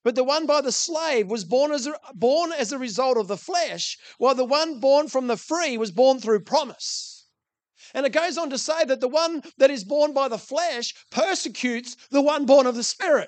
But the one by the slave was born as a result of the flesh, while the one born from the free was born through promise. And it goes on to say that the one that is born by the flesh persecutes the one born of the Spirit.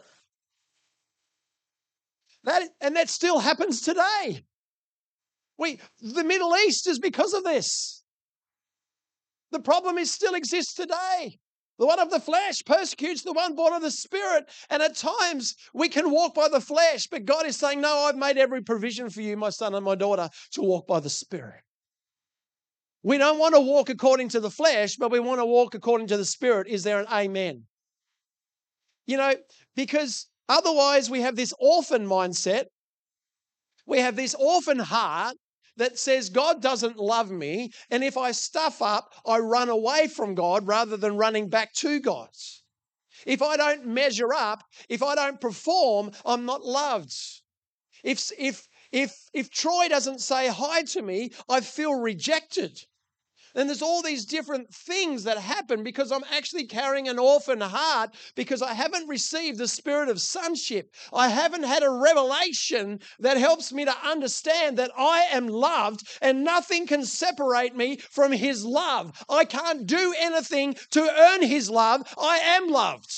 That still happens today. The Middle East is because of this. The problem still exists today. The one of the flesh persecutes the one born of the Spirit. And at times we can walk by the flesh, but God is saying, no, I've made every provision for you, my son and my daughter, to walk by the Spirit. We don't want to walk according to the flesh, but we want to walk according to the Spirit. Is there an amen? Because otherwise we have this orphan mindset. We have this orphan heart that says God doesn't love me, and if I stuff up, I run away from God rather than running back to God. If I don't measure up, if I don't perform, I'm not loved. If Troy doesn't say hi to me, I feel rejected. And there's all these different things that happen because I'm actually carrying an orphan heart because I haven't received the spirit of sonship. I haven't had a revelation that helps me to understand that I am loved and nothing can separate me from His love. I can't do anything to earn His love. I am loved.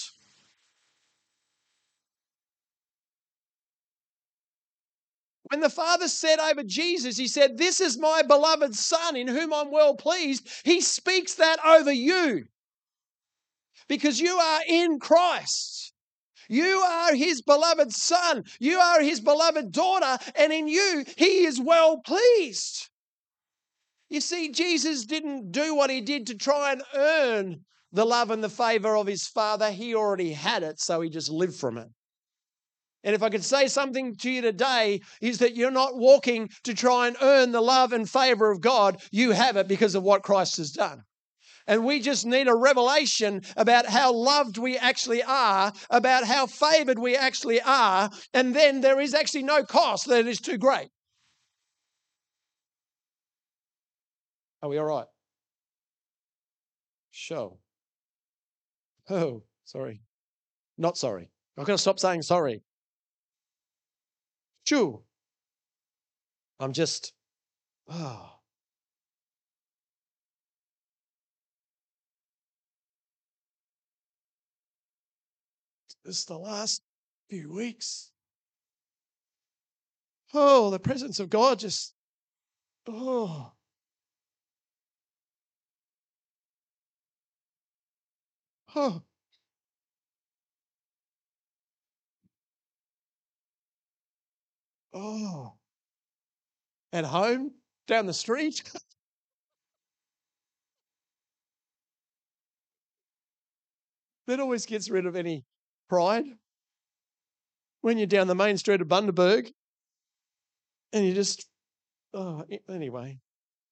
When the Father said over Jesus, He said, "This is my beloved Son in whom I'm well pleased," He speaks that over you because you are in Christ. You are His beloved Son. You are His beloved daughter, and in you, He is well pleased. You see, Jesus didn't do what He did to try and earn the love and the favor of His Father. He already had it, so He just lived from it. And if I could say something to you today, is that you're not walking to try and earn the love and favor of God. You have it because of what Christ has done. And we just need a revelation about how loved we actually are, about how favored we actually are, and then there is actually no cost that is too great. Are we all right? Sure. Oh, sorry. Not sorry. I've got to stop saying sorry. Shoo. I'm just, This is the last few weeks. Oh, the presence of God just, oh. Oh. Oh. At home, down the street. That always gets rid of any pride. When you're down the main street of Bundaberg and you just, anyway.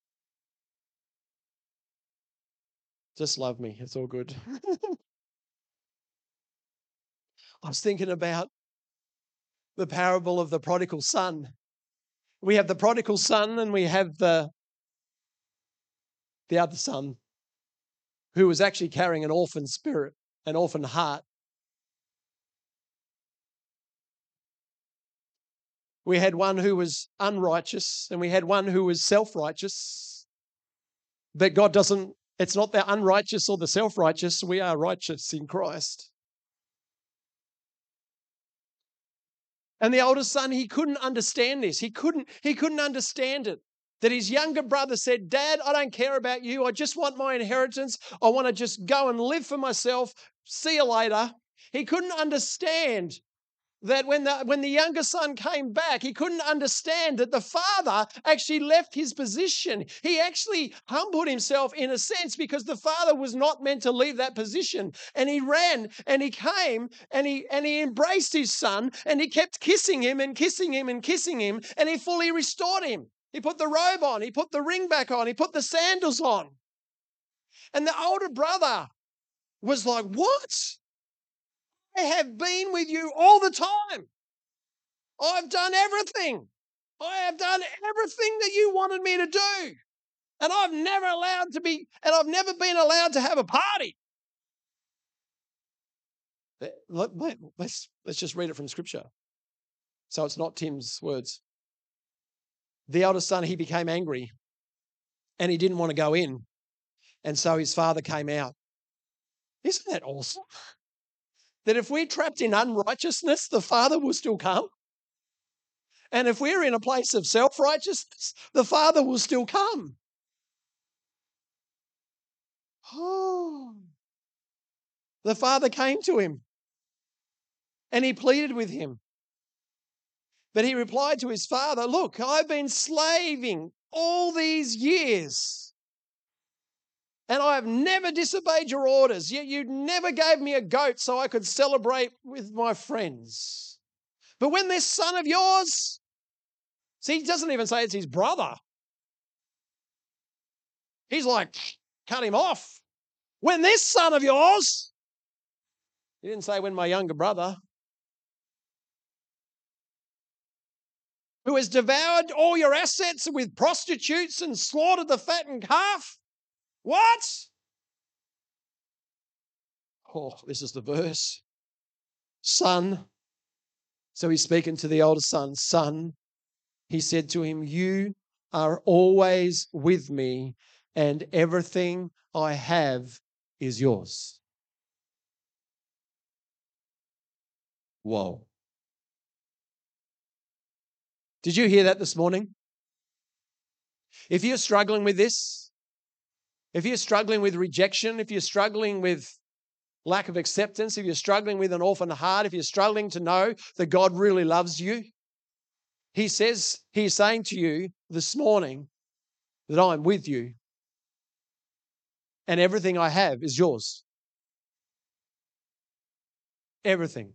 Just love me. It's all good. I was thinking about the parable of the prodigal son. We have the prodigal son and we have the other son who was actually carrying an orphan spirit, an orphan heart. We had one who was unrighteous and we had one who was self-righteous. But God doesn't, it's not the unrighteous or the self-righteous. We are righteous in Christ. And the older son, he couldn't understand this. He couldn't understand it. That his younger brother said, "Dad, I don't care about you. I just want my inheritance. I want to just go and live for myself. See you later." He couldn't understand that when the younger son came back, he couldn't understand that the father actually left his position. He actually humbled himself in a sense because the father was not meant to leave that position. And he ran and he came and he embraced his son and he kept kissing him and kissing him and kissing him, and he fully restored him. He put the robe on, he put the ring back on, he put the sandals on. And the older brother was like, "What? I have been with you all the time. I've done everything. I have done everything that you wanted me to do. And I've never been allowed to have a party." Let's just read it from Scripture. So it's not Tim's words. The eldest son, he became angry and he didn't want to go in. And so his father came out. Isn't that awesome? That if we're trapped in unrighteousness, the Father will still come. And if we're in a place of self-righteousness, the Father will still come. Oh. The Father came to him and he pleaded with him. But he replied to his father, look, I've been slaving all these years and I have never disobeyed your orders, yet you never gave me a goat so I could celebrate with my friends. But when this son of yours, see, he doesn't even say it's his brother. He's like, cut him off. When this son of yours, he didn't say when my younger brother, who has devoured all your assets with prostitutes and slaughtered the fattened calf. What? Oh, this is the verse. Son. So he's speaking to the older son. Son, he said to him, you are always with me and everything I have is yours. Whoa. Did you hear that this morning? If you're struggling with this, if you're struggling with rejection, if you're struggling with lack of acceptance, if you're struggling with an orphan heart, if you're struggling to know that God really loves you, he's saying to you this morning that I'm with you and everything I have is yours. Everything.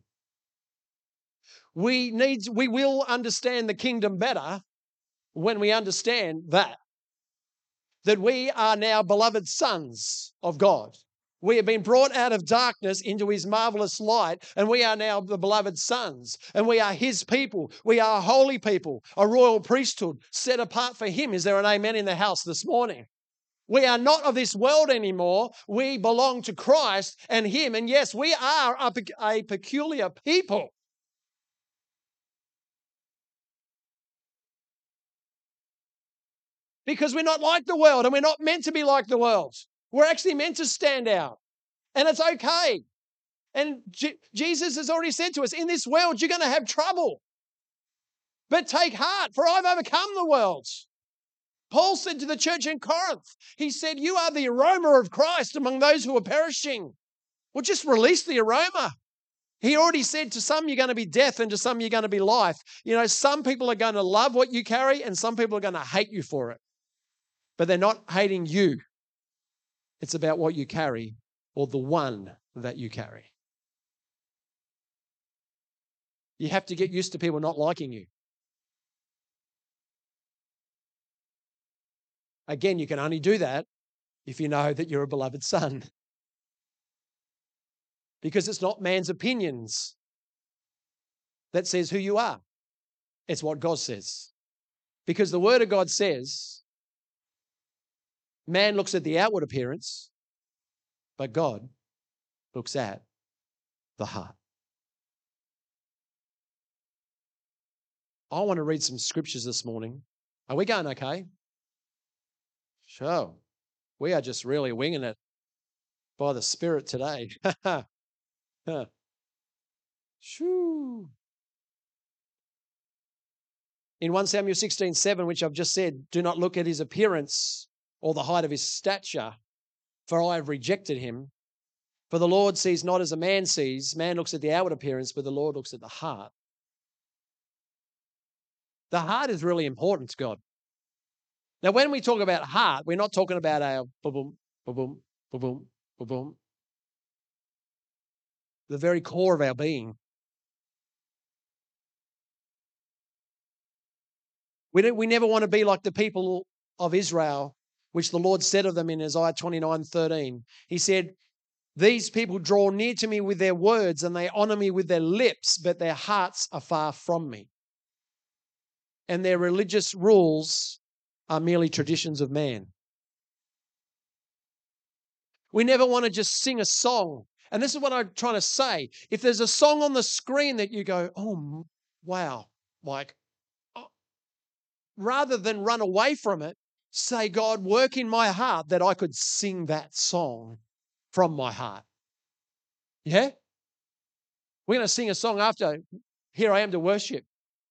We will understand the kingdom better when we understand that we are now beloved sons of God. We have been brought out of darkness into his marvelous light, and we are now the beloved sons, and we are his people. We are a holy people, a royal priesthood set apart for him. Is there an amen in the house this morning? We are not of this world anymore. We belong to Christ and him. And yes, we are a peculiar people. Because we're not like the world and we're not meant to be like the world. We're actually meant to stand out. And it's okay. And Jesus has already said to us, in this world, you're going to have trouble. But take heart, for I've overcome the world. Paul said to the church in Corinth, he said, you are the aroma of Christ among those who are perishing. Well, just release the aroma. He already said to some you're going to be death and to some you're going to be life. You know, some people are going to love what you carry and some people are going to hate you for it. But they're not hating you. It's about what you carry or the one that you carry. You have to get used to people not liking you. Again, you can only do that if you know that you're a beloved son. Because it's not man's opinions that says who you are. It's what God says. Because the word of God says, man looks at the outward appearance, but God looks at the heart. I want to read some scriptures this morning. Are we going okay? Sure. We are just really winging it by the Spirit today. Shoo. In 1 Samuel 16:7, which I've just said, do not look at his appearance or the height of his stature, for I have rejected him. For the Lord sees not as a man sees. Man looks at the outward appearance, but the Lord looks at the heart. The heart is really important to God. Now, when we talk about heart, we're not talking about our boom, boom, boom, boom, the very core of our being. We never want to be like the people of Israel, which the Lord said of them in Isaiah 29:13. He said, these people draw near to me with their words and they honor me with their lips, but their hearts are far from me. And their religious rules are merely traditions of man. We never want to just sing a song. And this is what I'm trying to say. If there's a song on the screen that you go, oh, wow, Like, rather than run away from it, say, God, work in my heart that I could sing that song from my heart. Yeah? We're going to sing a song after Here I Am to Worship.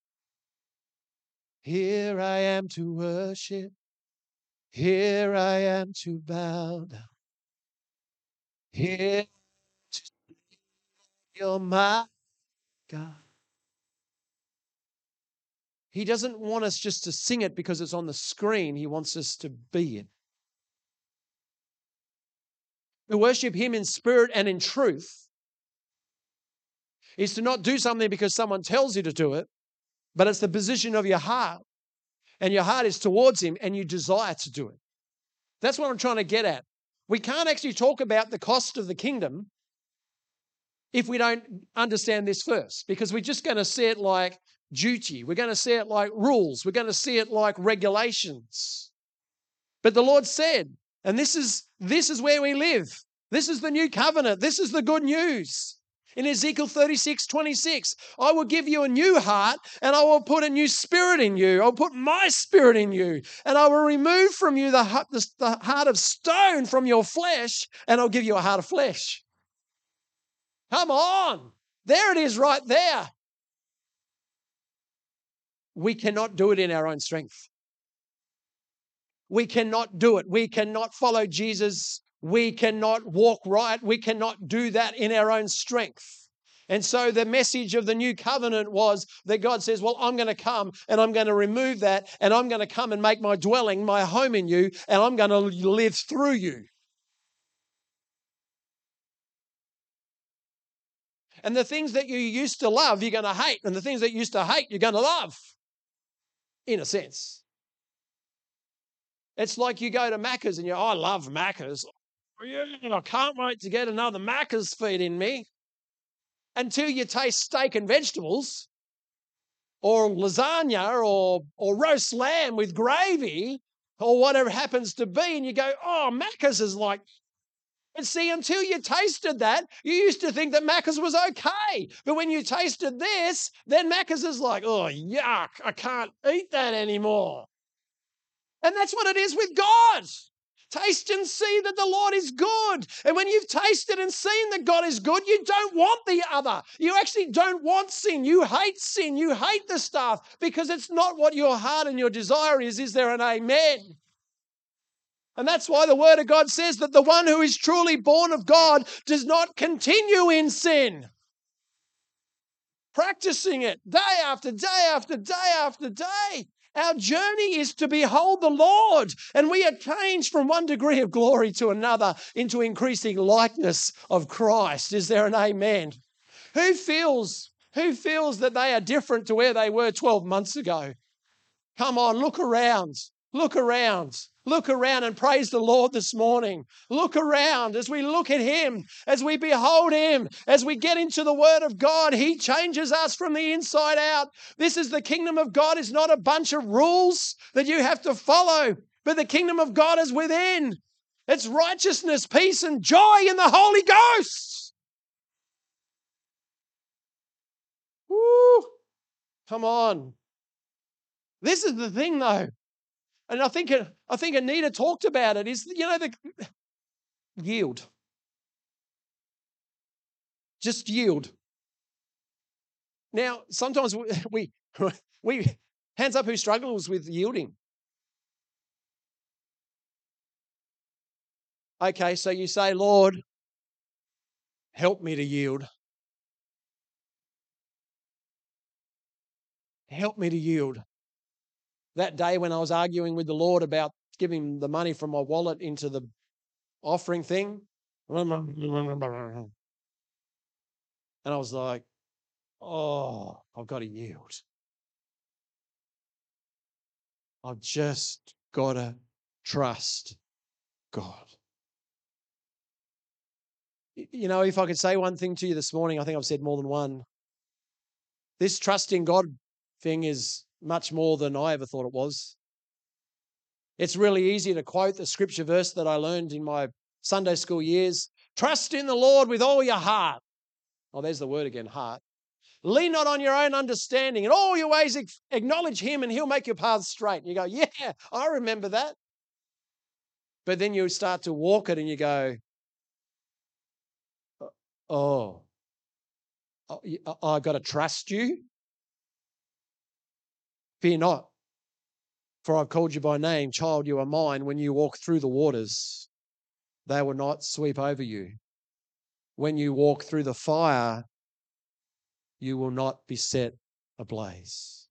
Here I am to worship. Here I am to bow down. Here to you're my God. He doesn't want us just to sing it because it's on the screen. He wants us to be it. To worship Him in spirit and in truth is to not do something because someone tells you to do it, but it's the position of your heart. And your heart is towards Him and you desire to do it. That's what I'm trying to get at. We can't actually talk about the cost of the kingdom if we don't understand this first, because we're just going to see it like duty. We're going to see it like rules. We're going to see it like regulations. But the Lord said, and this is where we live. This is the new covenant. This is the good news. In Ezekiel 36:26, I will give you a new heart and I will put a new spirit in you. I'll put my spirit in you and I will remove from you the heart of stone from your flesh and I'll give you a heart of flesh. Come on. There it is right there. We cannot do it in our own strength. We cannot do it. We cannot follow Jesus. We cannot walk right. We cannot do that in our own strength. And so the message of the new covenant was that God says, well, I'm going to come and I'm going to remove that and I'm going to come and make my dwelling, my home in you, and I'm going to live through you. And the things that you used to love, you're going to hate. And the things that you used to hate, you're going to love, in a sense. It's like you go to Macca's and I love Macca's. Yeah, I can't wait to get another Macca's feed in me. Until you taste steak and vegetables or lasagna or roast lamb with gravy or whatever it happens to be, and you go, oh, Macca's is like... And see, until you tasted that, you used to think that Macca's was okay. But when you tasted this, then Macca's is like, oh, yuck, I can't eat that anymore. And that's what it is with God. Taste and see that the Lord is good. And when you've tasted and seen that God is good, you don't want the other. You actually don't want sin. You hate sin. You hate the stuff because it's not what your heart and your desire is. Is there an amen? And that's why the Word of God says that the one who is truly born of God does not continue in sin. Practicing it day after day after day after day. Our journey is to behold the Lord, and we are changed from one degree of glory to another into increasing likeness of Christ. Is there an amen? Who feels that they are different to where they were 12 months ago? Come on, look around. Look around. Look around and praise the Lord this morning. Look around as we look at Him, as we behold Him, as we get into the Word of God. He changes us from the inside out. This is the kingdom of God. It's not a bunch of rules that you have to follow, but the kingdom of God is within. It's righteousness, peace, and joy in the Holy Ghost. Woo! Come on. This is the thing, though. And I think Anita talked about it, is, the yield. Just yield. Now, sometimes we hands up who struggles with yielding. Okay, so you say, Lord, help me to yield. Help me to yield. That day when I was arguing with the Lord about giving the money from my wallet into the offering thing, and I was like, oh, I've got to yield. I've just got to trust God. If I could say one thing to you this morning, I think I've said more than one. This trusting God thing is much more than I ever thought it was. It's really easy to quote the scripture verse that I learned in my Sunday school years. Trust in the Lord with all your heart. Oh, there's the word again, heart. Lean not on your own understanding. In all your ways acknowledge him and he'll make your paths straight. And you go, yeah, I remember that. But then you start to walk it and you go, oh, I've got to trust you. Fear not, for I've called you by name. Child, you are mine. When you walk through the waters, they will not sweep over you. When you walk through the fire, you will not be set ablaze.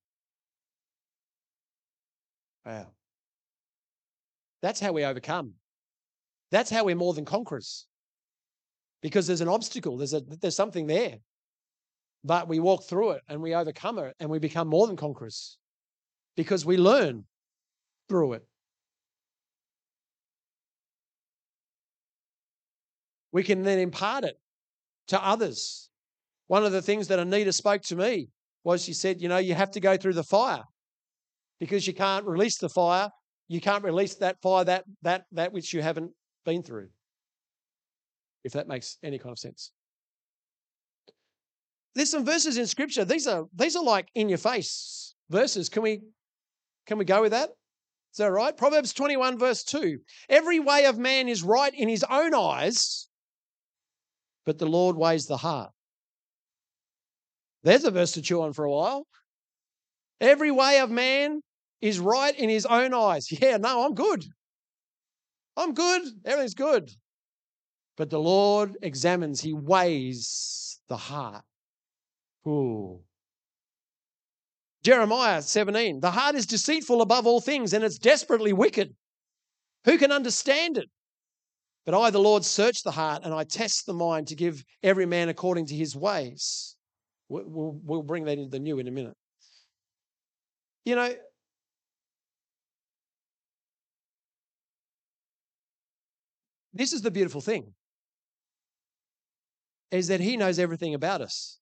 Wow. That's how we overcome. That's how we're more than conquerors. Because there's an obstacle, there's something there. But we walk through it and we overcome it and we become more than conquerors. Because we learn through it. We can then impart it to others. One of the things that Anita spoke to me was she said, you have to go through the fire because you can't release the fire. You can't release that fire, that which you haven't been through, if that makes any kind of sense. There's some verses in Scripture. These are like in your face verses. Can we go with that? Is that right? Proverbs 21 verse 2. Every way of man is right in his own eyes, but the Lord weighs the heart. There's a verse to chew on for a while. Every way of man is right in his own eyes. Yeah, no, I'm good. I'm good. Everything's good. But the Lord examines, he weighs the heart. Ooh. Jeremiah 17, the heart is deceitful above all things and it's desperately wicked. Who can understand it? But I, the Lord, search the heart and I test the mind to give every man according to his ways. We'll bring that into the new in a minute. This is the beautiful thing, is that he knows everything about us.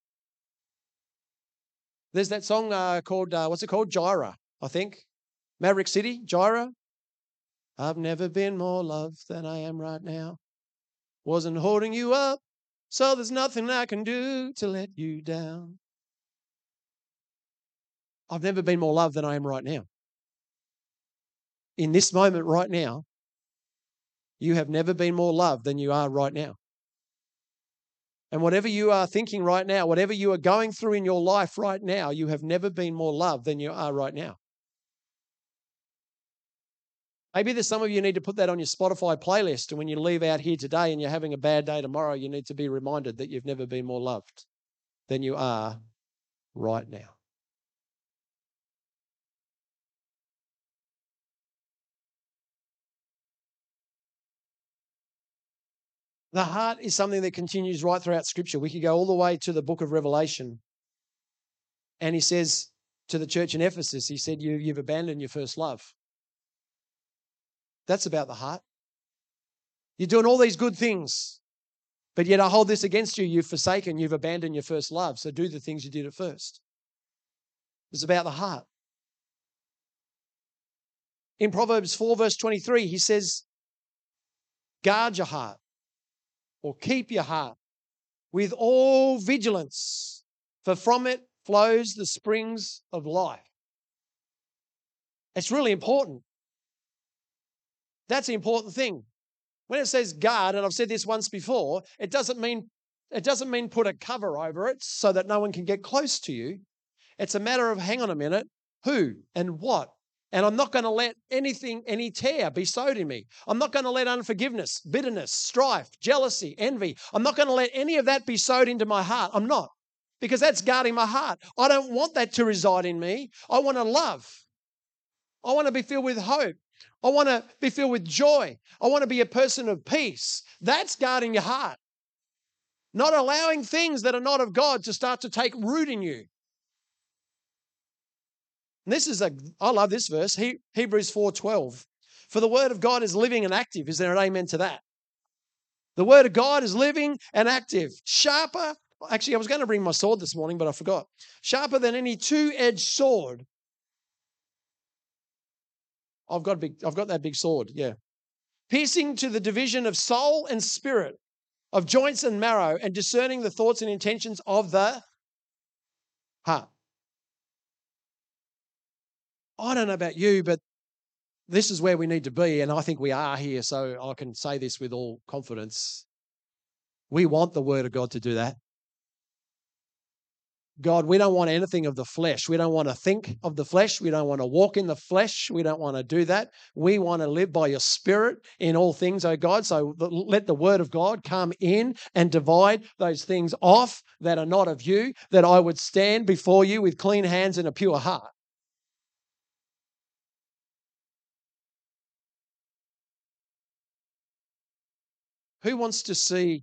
There's that song called, what's it called? Jireh, I think. Maverick City, Jireh. I've never been more loved than I am right now. Wasn't holding you up, so there's nothing I can do to let you down. I've never been more loved than I am right now. In this moment right now, you have never been more loved than you are right now. And whatever you are thinking right now, whatever you are going through in your life right now, you have never been more loved than you are right now. Maybe there's some of you need to put that on your Spotify playlist, and when you leave out here today and you're having a bad day tomorrow, you need to be reminded that you've never been more loved than you are right now. The heart is something that continues right throughout Scripture. We could go all the way to the book of Revelation. And he says to the church in Ephesus, he said, you've abandoned your first love. That's about the heart. You're doing all these good things, but yet I hold this against you. You've forsaken, you've abandoned your first love. So do the things you did at first. It's about the heart. In Proverbs 4 verse 23, he says, guard your heart or keep your heart with all vigilance, for from it flows the springs of life. It's really important. That's the important thing. When it says guard, and I've said this once before, it doesn't mean put a cover over it so that no one can get close to you. It's a matter of, hang on a minute, who and what? And I'm not going to let any tear be sowed in me. I'm not going to let unforgiveness, bitterness, strife, jealousy, envy. I'm not going to let any of that be sowed into my heart. I'm not, because that's guarding my heart. I don't want that to reside in me. I want to love. I want to be filled with hope. I want to be filled with joy. I want to be a person of peace. That's guarding your heart. Not allowing things that are not of God to start to take root in you. And I love this verse, Hebrews 4:12. For the word of God is living and active. Is there an amen to that? The word of God is living and active. Sharper. Actually, I was going to bring my sword this morning, but I forgot. Sharper than any two-edged sword. I've got that big sword, yeah. Piercing to the division of soul and spirit, of joints and marrow, and discerning the thoughts and intentions of the heart. I don't know about you, but this is where we need to be, and I think we are here, so I can say this with all confidence. We want the Word of God to do that. God, we don't want anything of the flesh. We don't want to think of the flesh. We don't want to walk in the flesh. We don't want to do that. We want to live by your Spirit in all things, oh God. So let the Word of God come in and divide those things off that are not of you, that I would stand before you with clean hands and a pure heart. Who wants to see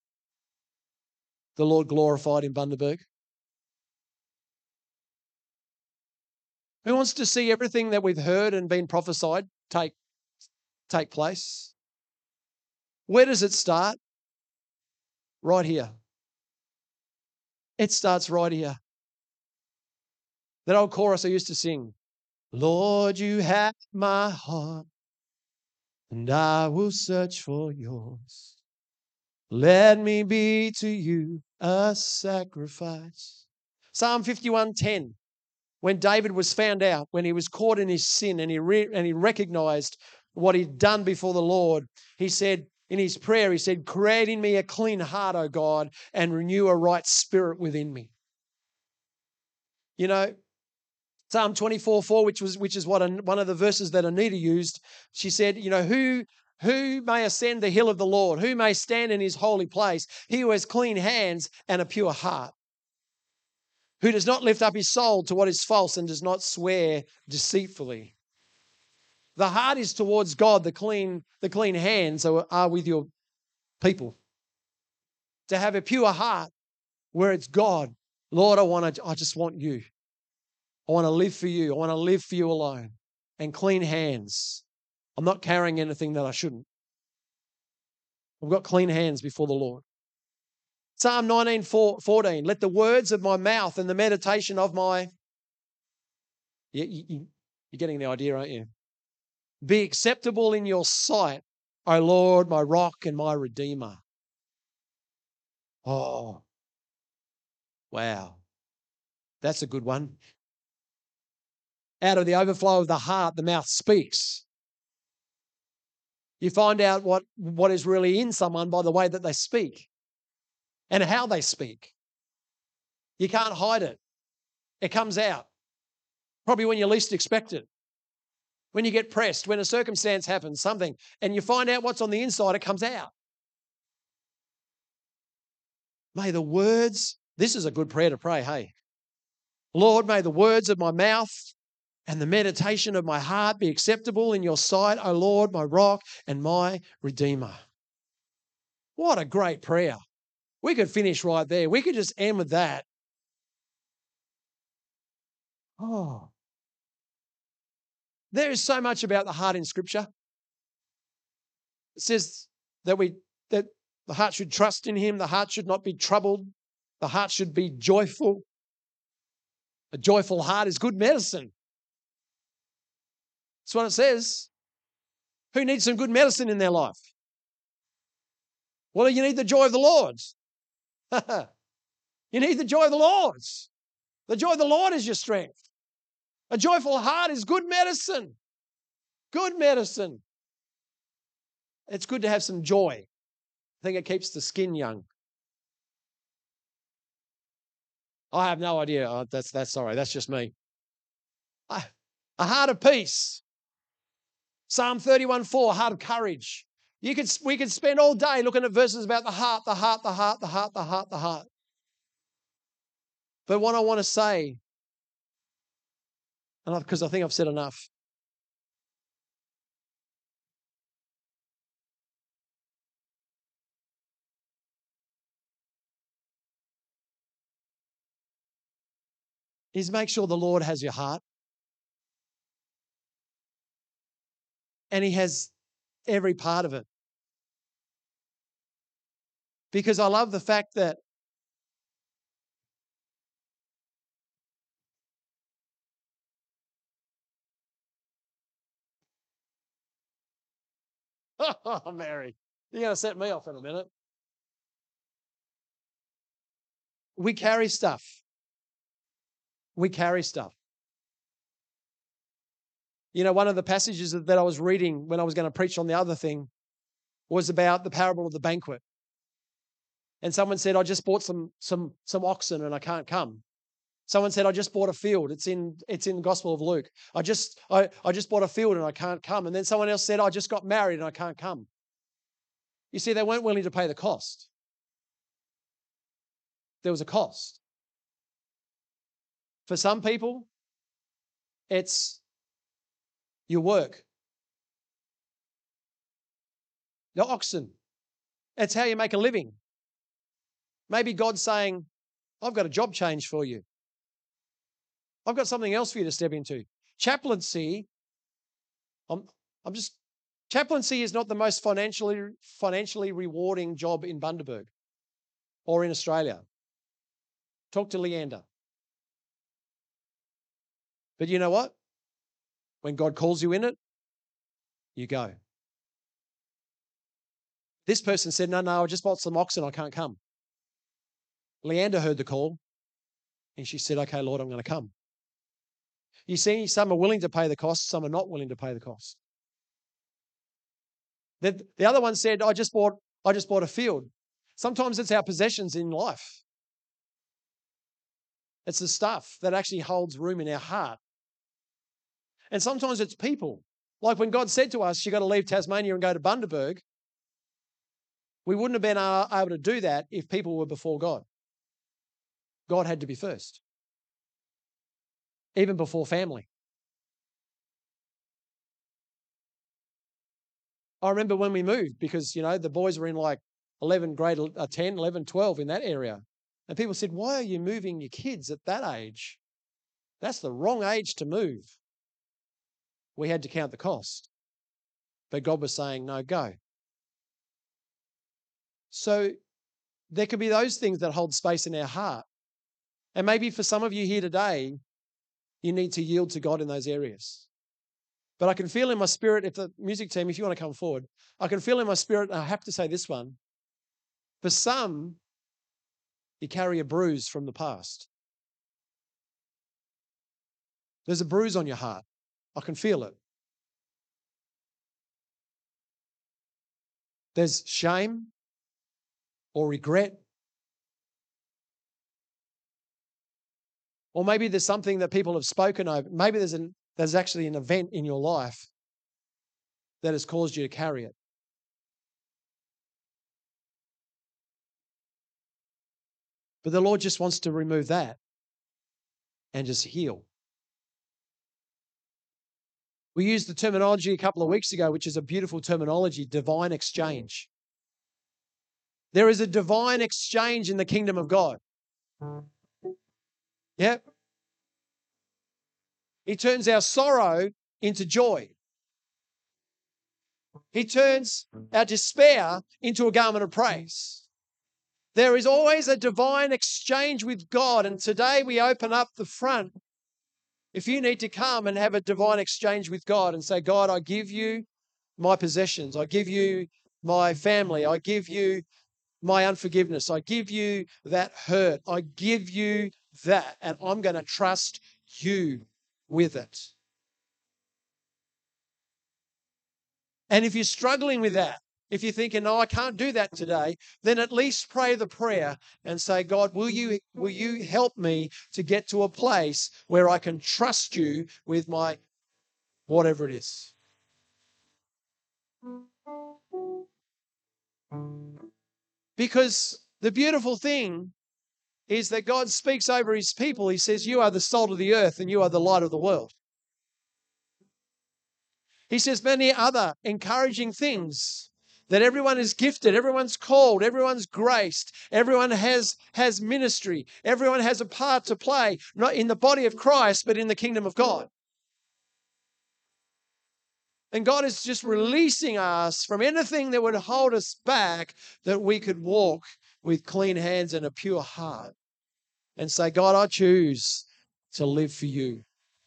the Lord glorified in Bundaberg? Who wants to see everything that we've heard and been prophesied take place? Where does it start? Right here. It starts right here. That old chorus I used to sing. Lord, you have my heart, and I will search for yours. Let me be to you a sacrifice. Psalm 51:10. When David was found out, when he was caught in his sin and he recognized what he'd done before the Lord, he said in his prayer, he said, create in me a clean heart, O God, and renew a right spirit within me. You know, Psalm 24:4, which is what one of the verses that Anita used, she said, you know, who may ascend the hill of the Lord? Who may stand in his holy place? He who has clean hands and a pure heart, who does not lift up his soul to what is false and does not swear deceitfully. The heart is towards God. The clean hands are with your people. To have a pure heart where it's God. Lord, I just want you. I want to live for you. I want to live for you alone. And clean hands. I'm not carrying anything that I shouldn't. I've got clean hands before the Lord. Psalm 19:14. Let the words of my mouth and the meditation of my... You're getting the idea, aren't you? Be acceptable in your sight, O Lord, my rock and my redeemer. Oh, wow. That's a good one. Out of the overflow of the heart, the mouth speaks. You find out what is really in someone by the way that they speak and how they speak. You can't hide it. It comes out. Probably when you least expect it. When you get pressed, when a circumstance happens, something, and you find out what's on the inside, it comes out. May the words, this is a good prayer to pray, hey. Lord, may the words of my mouth and the meditation of my heart be acceptable in your sight, O Lord, my rock and my redeemer. What a great prayer. We could finish right there. We could just end with that. Oh. There is so much about the heart in Scripture. It says that the heart should trust in him, the heart should not be troubled, the heart should be joyful. A joyful heart is good medicine. That's what it says. Who needs some good medicine in their life? Well, you need the joy of the Lord. You need the joy of the Lord. The joy of the Lord is your strength. A joyful heart is good medicine. Good medicine. It's good to have some joy. I think it keeps the skin young. I have no idea. Oh, that's sorry. That's just me. A heart of peace. Psalm 31:4, heart of courage. We could spend all day looking at verses about the heart, the heart, the heart, the heart, the heart, the heart. But what I want to say, because I think I've said enough, is make sure the Lord has your heart. And he has every part of it. Because I love the fact that oh, Mary, you're going to set me off in a minute. We carry stuff. We carry stuff. You know, one of the passages that I was reading when I was going to preach on the other thing was about the parable of the banquet. And someone said, I just bought some oxen and I can't come. Someone said, I just bought a field. It's in the Gospel of Luke. I just bought a field and I can't come. And then someone else said, I just got married and I can't come. You see, they weren't willing to pay the cost. There was a cost. For some people, it's your work. The oxen. It's how you make a living. Maybe God's saying, I've got a job change for you. I've got something else for you to step into. Chaplaincy, chaplaincy is not the most financially rewarding job in Bundaberg or in Australia. Talk to Leander. But you know what? When God calls you in it, you go. This person said, no, I just bought some oxen, I can't come. Leander heard the call and she said, okay, Lord, I'm going to come. You see, some are willing to pay the cost, some are not willing to pay the cost. The other one said, I just bought a field. Sometimes it's our possessions in life. It's the stuff that actually holds room in our heart. And sometimes it's people. Like when God said to us, you've got to leave Tasmania and go to Bundaberg, we wouldn't have been able to do that if people were before God. God had to be first. Even before family. I remember when we moved because, you know, the boys were in like 10, 11, 12 in that area. And people said, why are you moving your kids at that age? That's the wrong age to move. We had to count the cost. But God was saying, no, go. So there could be those things that hold space in our heart. And maybe for some of you here today, you need to yield to God in those areas. But I can feel in my spirit, if the music team, if you want to come forward, I can feel in my spirit, and I have to say this one. For some, you carry a bruise from the past. There's a bruise on your heart. I can feel it. There's shame or regret. Or maybe there's something that people have spoken over. Maybe there's actually an event in your life that has caused you to carry it. But the Lord just wants to remove that and just heal. We used the terminology a couple of weeks ago, which is a beautiful terminology, divine exchange. There is a divine exchange in the kingdom of God. Yep. He turns our sorrow into joy. He turns our despair into a garment of praise. There is always a divine exchange with God, and today we open up the front. If you need to come and have a divine exchange with God and say, God, I give you my possessions. I give you my family. I give you my unforgiveness. I give you that hurt. I give you that, and I'm going to trust you with it. And if you're struggling with that, if you're thinking, no, I can't do that today, then at least pray the prayer and say, God, will you help me to get to a place where I can trust you with my whatever it is. Because the beautiful thing is that God speaks over his people. He says, you are the salt of the earth and you are the light of the world. He says many other encouraging things, that everyone is gifted, everyone's called, everyone's graced, everyone has ministry, everyone has a part to play, not in the body of Christ, but in the kingdom of God. And God is just releasing us from anything that would hold us back, that we could walk with clean hands and a pure heart and say, God, I choose to live for you.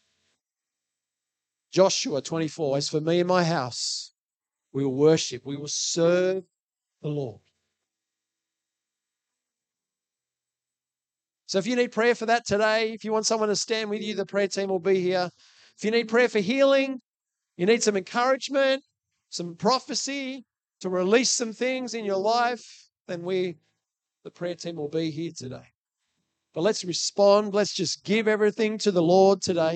Joshua 24, as for me and my house, we will worship, we will serve the Lord. So if you need prayer for that today, if you want someone to stand with you, the prayer team will be here. If you need prayer for healing, you need some encouragement, some prophecy to release some things in your life, then the prayer team will be here today. But let's respond. Let's just give everything to the Lord today.